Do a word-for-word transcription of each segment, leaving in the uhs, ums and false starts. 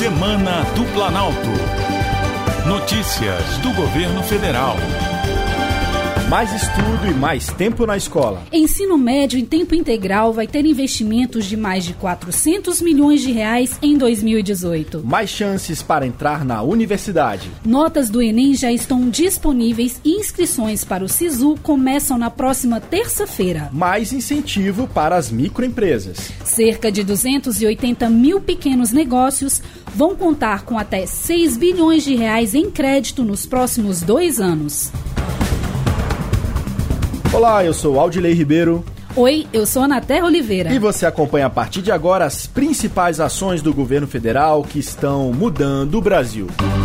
Semana do Planalto. Notícias do Governo Federal. Mais estudo e mais tempo na escola. Ensino médio em tempo integral vai ter investimentos de mais de quatrocentos milhões de reais em dois mil e dezoito. Mais chances para entrar na universidade. Notas do Enem já estão disponíveis e inscrições para o SISU começam na próxima terça-feira. Mais incentivo para as microempresas. Cerca de duzentos e oitenta mil pequenos negócios vão contar com até seis bilhões de reais em crédito nos próximos dois anos. Olá, eu sou Aldilei Ribeiro. Oi, eu sou Ana Terra Oliveira. E você acompanha a partir de agora as principais ações do governo federal que estão mudando o Brasil.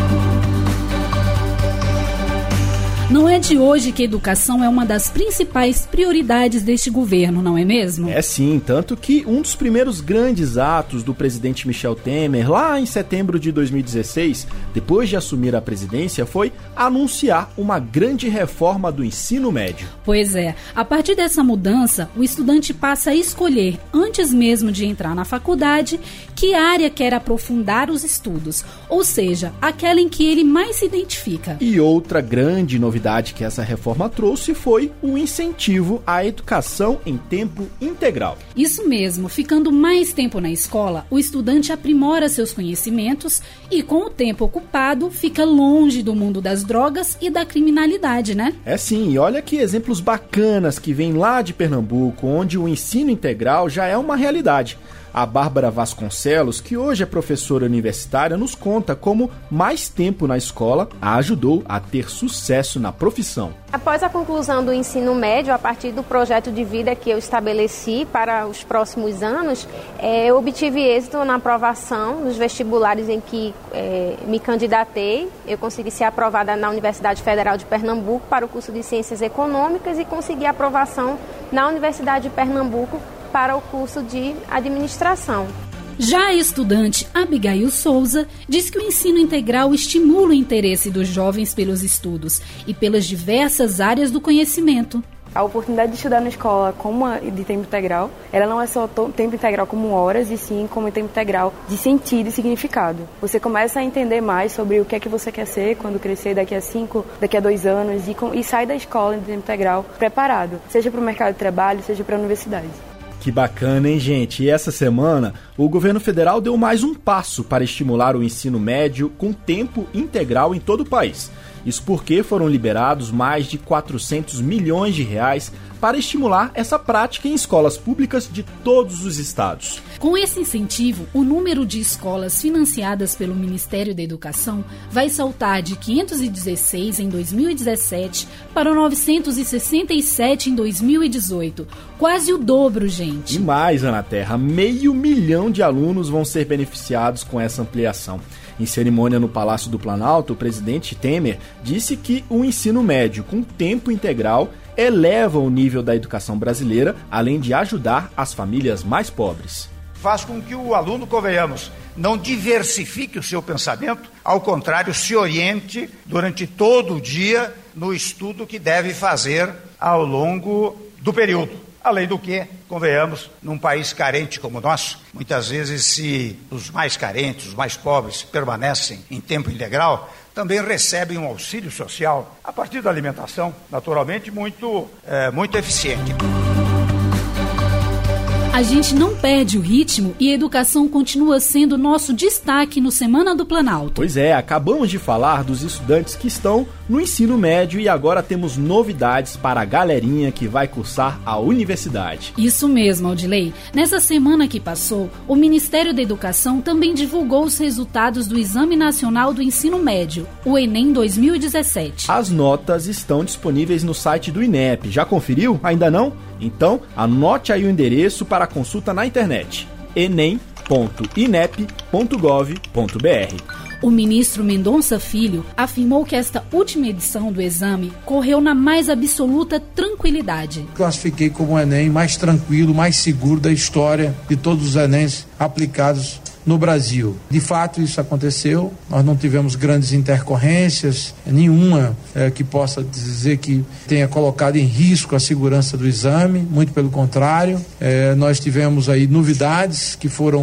Não é de hoje que a educação é uma das principais prioridades deste governo, não é mesmo? É sim, tanto que um dos primeiros grandes atos do presidente Michel Temer, lá em setembro de dois mil e dezesseis, depois de assumir a presidência, foi anunciar uma grande reforma do ensino médio. Pois é, a partir dessa mudança, o estudante passa a escolher, antes mesmo de entrar na faculdade, que área quer aprofundar os estudos, ou seja, aquela em que ele mais se identifica. E outra grande novidade novidade que essa reforma trouxe foi o incentivo à educação em tempo integral. Isso mesmo, ficando mais tempo na escola, o estudante aprimora seus conhecimentos e, com o tempo ocupado, fica longe do mundo das drogas e da criminalidade, né? É sim, e olha que exemplos bacanas que vêm lá de Pernambuco, onde o ensino integral já é uma realidade. A Bárbara Vasconcelos, que hoje é professora universitária, nos conta como mais tempo na escola a ajudou a ter sucesso na profissão. Após a conclusão do ensino médio, a partir do projeto de vida que eu estabeleci para os próximos anos, é, eu obtive êxito na aprovação nos vestibulares em que é, me candidatei. Eu consegui ser aprovada na Universidade Federal de Pernambuco para o curso de Ciências Econômicas e consegui aprovação na Universidade de Pernambuco para o curso de administração. Já a estudante Abigail Souza diz que o ensino integral estimula o interesse dos jovens pelos estudos e pelas diversas áreas do conhecimento. A oportunidade de estudar na escola como de tempo integral, ela não é só tempo integral como horas, e sim como tempo integral de sentido e significado. Você começa a entender mais sobre o que é que você quer ser quando crescer daqui a cinco, daqui a dois anos e, e sai da escola de tempo integral preparado, seja para o mercado de trabalho, seja para a universidade. Que bacana, hein, gente? E essa semana, o governo federal deu mais um passo para estimular o ensino médio com tempo integral em todo o país. Isso porque foram liberados mais de quatrocentos milhões de reais para estimular essa prática em escolas públicas de todos os estados. Com esse incentivo, o número de escolas financiadas pelo Ministério da Educação vai saltar de quinhentos e dezesseis em dois mil e dezessete para novecentos e sessenta e sete em dois mil e dezoito. Quase o dobro, gente. E mais, Ana Terra, meio milhão de alunos vão ser beneficiados com essa ampliação. Em cerimônia no Palácio do Planalto, o presidente Temer disse que o ensino médio com tempo integral eleva o nível da educação brasileira, além de ajudar as famílias mais pobres. Faz com que o aluno, convenhamos, não diversifique o seu pensamento, ao contrário, se oriente durante todo o dia no estudo que deve fazer ao longo do período. Além do que, convenhamos, num país carente como o nosso, muitas vezes se os mais carentes, os mais pobres, permanecem em tempo integral, também recebem um auxílio social a partir da alimentação, naturalmente muito, é, muito eficiente. A gente não perde o ritmo e a educação continua sendo nosso destaque no Semana do Planalto. Pois é, acabamos de falar dos estudantes que estão no ensino médio e agora temos novidades para a galerinha que vai cursar a universidade. Isso mesmo, Aldilei. Nessa semana que passou, o Ministério da Educação também divulgou os resultados do Exame Nacional do Ensino Médio, o Enem dois mil e dezessete. As notas estão disponíveis no site do INEP. Já conferiu? Ainda não? Então, anote aí o endereço para consulta na internet: enem ponto inep ponto gov ponto br. O ministro Mendonça Filho afirmou que esta última edição do exame correu na mais absoluta tranquilidade. Classifiquei como o Enem mais tranquilo, mais seguro da história de todos os Enems aplicados no Brasil. De fato, isso aconteceu. Nós não tivemos grandes intercorrências, nenhuma é, que possa dizer que tenha colocado em risco a segurança do exame, muito pelo contrário. É, nós tivemos aí novidades que foram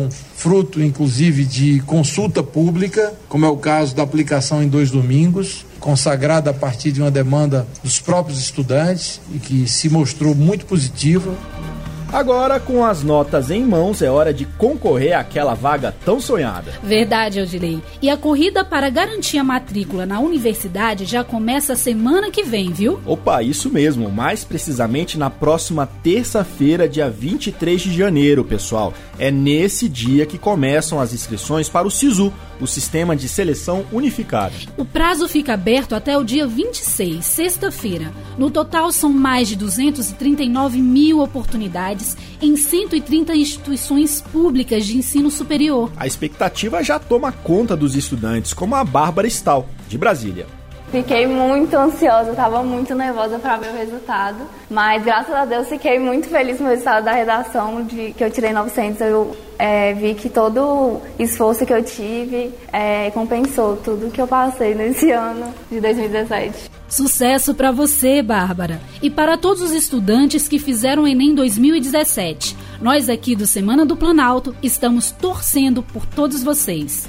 fruto inclusive de consulta pública, como é o caso da aplicação em dois domingos, consagrada a partir de uma demanda dos próprios estudantes e que se mostrou muito positiva. Agora, com as notas em mãos, é hora de concorrer àquela vaga tão sonhada. Verdade, Odilei. E a corrida para garantir a matrícula na universidade já começa a semana que vem, viu? Opa, isso mesmo. Mais precisamente na próxima terça-feira, dia vinte e três de janeiro, pessoal. É nesse dia que começam as inscrições para o SISU, o Sistema de Seleção Unificado. O prazo fica aberto até o dia vinte e seis, sexta-feira. No total, são mais de duzentas e trinta e nove mil oportunidades em cento e trinta instituições públicas de ensino superior. A expectativa já toma conta dos estudantes, como a Bárbara Stahl, de Brasília. Fiquei muito ansiosa, estava muito nervosa para ver o resultado, mas graças a Deus fiquei muito feliz com o resultado da redação, de que eu tirei novecentos. Eu é, vi que todo o esforço que eu tive é, compensou tudo que eu passei nesse ano de dois mil e dezessete. Sucesso para você, Bárbara, e para todos os estudantes que fizeram o Enem dois mil e dezessete. Nós aqui do Semana do Planalto estamos torcendo por todos vocês.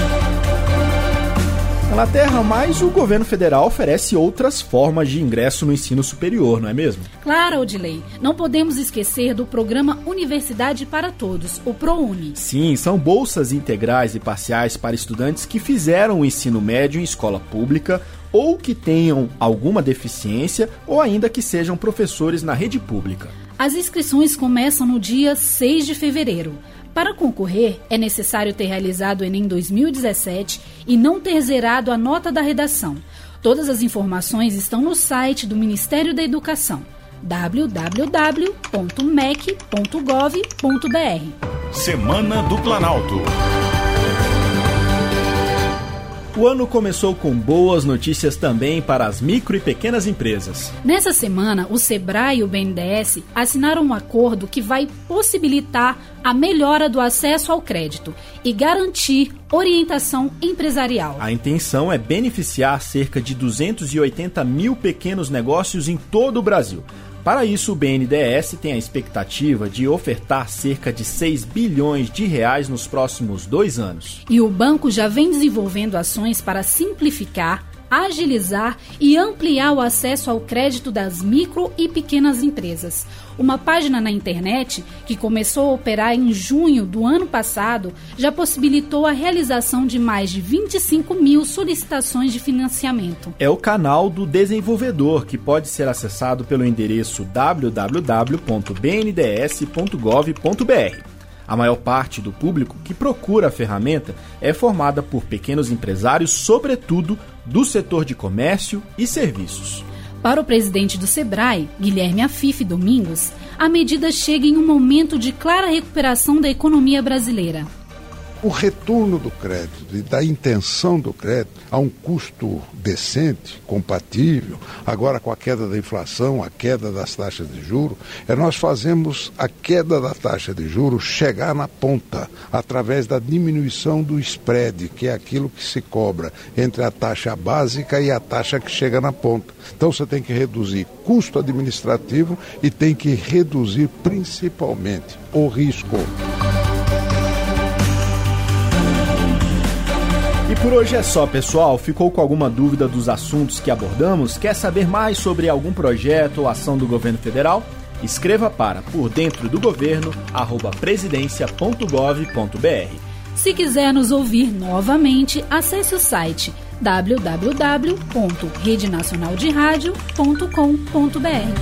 Na Terra, mas o governo federal oferece outras formas de ingresso no ensino superior, não é mesmo? Claro, Odilei. Não podemos esquecer do programa Universidade para Todos, o ProUni. Sim, são bolsas integrais e parciais para estudantes que fizeram o ensino médio em escola pública ou que tenham alguma deficiência ou ainda que sejam professores na rede pública. As inscrições começam no dia seis de fevereiro. Para concorrer, é necessário ter realizado o Enem dois mil e dezessete e não ter zerado a nota da redação. Todas as informações estão no site do Ministério da Educação, w w w ponto m e c ponto gov ponto b r. Semana do Planalto. O ano começou com boas notícias também para as micro e pequenas empresas. Nessa semana, o Sebrae e o B N D E S assinaram um acordo que vai possibilitar a melhora do acesso ao crédito e garantir orientação empresarial. A intenção é beneficiar cerca de duzentos e oitenta mil pequenos negócios em todo o Brasil. Para isso, o B N D E S tem a expectativa de ofertar cerca de seis bilhões de reais nos próximos dois anos. E o banco já vem desenvolvendo ações para simplificar, agilizar e ampliar o acesso ao crédito das micro e pequenas empresas. Uma página na internet, que começou a operar em junho do ano passado, já possibilitou a realização de mais de vinte e cinco mil solicitações de financiamento. É o canal do desenvolvedor, que pode ser acessado pelo endereço w w w ponto b n d s ponto gov ponto b r. A maior parte do público que procura a ferramenta é formada por pequenos empresários, sobretudo do setor de comércio e serviços. Para o presidente do Sebrae, Guilherme Afife Domingos, a medida chega em um momento de clara recuperação da economia brasileira. O retorno do crédito e da intenção do crédito a um custo decente, compatível, agora com a queda da inflação, a queda das taxas de juros, é nós fazemos a queda da taxa de juros chegar na ponta, através da diminuição do spread, que é aquilo que se cobra entre a taxa básica e a taxa que chega na ponta. Então você tem que reduzir custo administrativo e tem que reduzir principalmente o risco. E por hoje é só, pessoal. Ficou com alguma dúvida dos assuntos que abordamos? Quer saber mais sobre algum projeto ou ação do governo federal? Escreva para por dentro do governo arroba presidência ponto gov ponto b r. Se quiser nos ouvir novamente, acesse o site w w w ponto rede nacional de rádio ponto com ponto b r.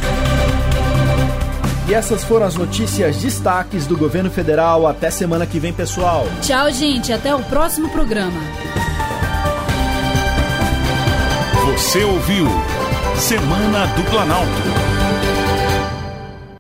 E essas foram as notícias destaques do governo federal. Até semana que vem, pessoal. Tchau, gente. Até o próximo programa. Você ouviu Semana do Planalto.